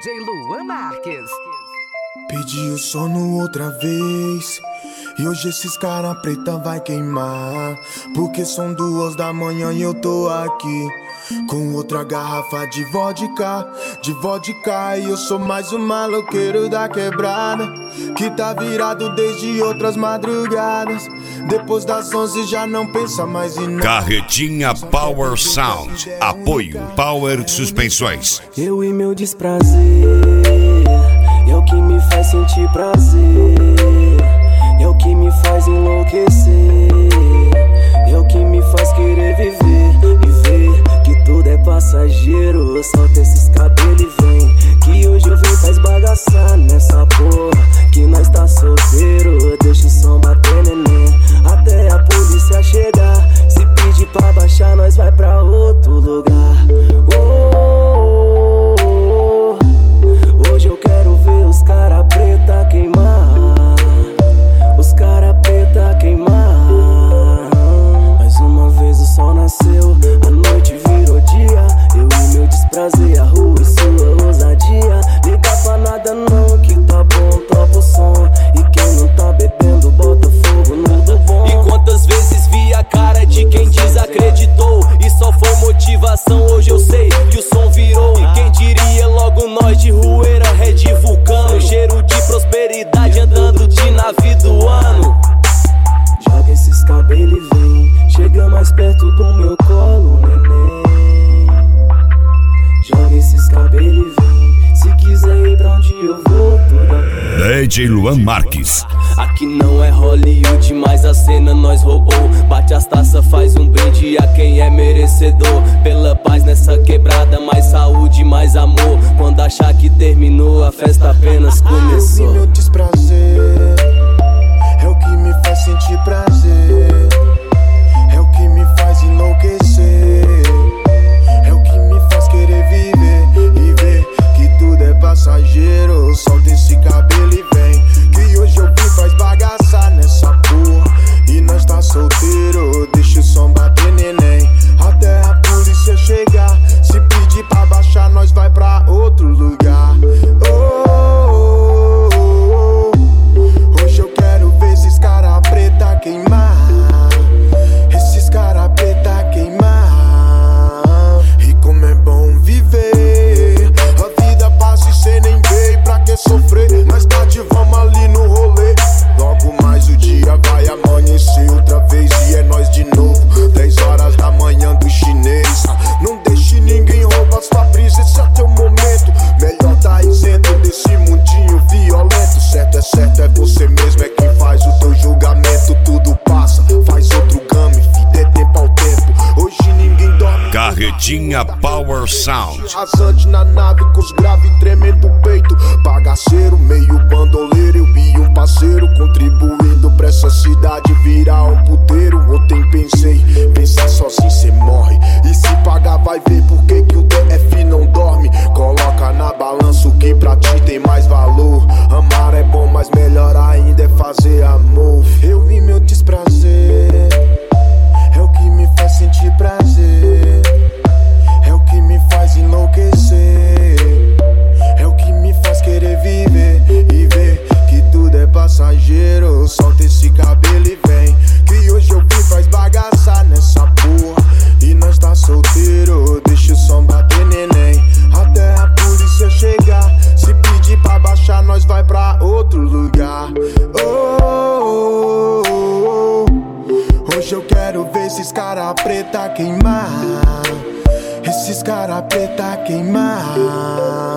DJ Luan Marques. Pedi o sono outra vez e hoje esses cara preta vai queimar, porque são 2 da manhã e eu tô aqui com outra garrafa de vodka, e eu sou mais um maloqueiro da quebrada, que tá virado desde outras madrugadas. Depois das 11 já não pensa mais em nada. Carretinha Power Sound. Apoio Power Suspensões. Eu e meu desprazer é o que me faz sentir prazer, é o que me faz enlouquecer, é o que me faz querer viver e ver que tudo é passageiro. Solta esses cabelos e vem, que hoje eu vim pra esbagaçar nessa porra, que nós tá solteiro. Deixa o som bater, neném, até a polícia chegar. Se pedir pra baixar, nós vai pra outro lugar. Hoje eu quero ver os cara preta queimar, os cara preta queimar. Mais uma vez o sol nasceu, a noite virou dia. Eu e meu desprazer, a rua e sua ousadia. Liga pra nada não, que tá bom, topa o som. E quem não tá bebendo, bota fogo no do bom. E quantas vezes vi a cara de quem desacreditou e só foi motivação, hoje eu sei que o som virou. E quem diria logo nós de Rueira, Red Vulcano, cheiro de prosperidade andando de navio do ano. Joga esses cabelos e vem, chega mais perto do meu colo, neném. Joga esses cabelos e vem, se quiser ir pra onde eu vou, tudo bem. DJ Luan Marques. Aqui não é Hollywood, mas a cena nós roubou. Bate as taças, faz um brinde a quem é merecedor. Pela paz nessa quebrada, mais saúde, mais amor. Quando achar que terminou, a festa apenas começou. Eu vi meu desprazer, é o que me faz sentir prazer, é o que me faz enlouquecer, é o que me faz querer viver e ver que tudo é passageiro. Solta esse cabelo e vem, que hoje eu vim pra esbagaçar nessa porra, e nós tá solteiro. Deixa o som bater, neném, até a polícia chegar. Se pedir pra baixar, nós vai pra outro lugar. Hoje eu quero ver esses cara preta queimar, esses cara preta queimar. E como é bom viver, a vida passa e cê nem vê. Pra que sofrer? Mais tarde vamos ali no rolê. Logo mais o dia vai amanhecer outra vez e é nós de novo. 10 horas da manhã do chinês. Não deixe ninguém roubar sua brisa, esse é teu momento. Melhor tá isento desse mundinho violento. Certo, é você mesmo, é quem faz o teu julgamento. Tudo passa, faz outro game, vida é tempo ao tempo. Hoje ninguém dorme. Carretinha Power Sound. Rasante na nave com os graves tremendo o peito. Bagaceiro, meio bandoleiro, eu vi um parceiro contribuindo pra essa cidade virar um puteiro. Ontem pensei, pensar sozinho cê morre. E se pagar vai ver por que o DF não dorme. Coloca na balança o que pra ti tem mais valor. Amar é bom, mas melhor ainda é fazer amor. Eu vi meu desprazer, é o que me faz sentir prazer, é o que me faz enlouquecer, é o que me faz querer viver e ver que tudo é passageiro. Solta esse cabelo e vem, que hoje eu vim pra esbagaçar nessa porra, e nós tá solteiro. Deixa o som bater, neném, até a polícia chegar. Se pedir pra baixar, nós vai pra outro lugar. Hoje eu quero ver esses cara preta queimar, esses cara preta queimar.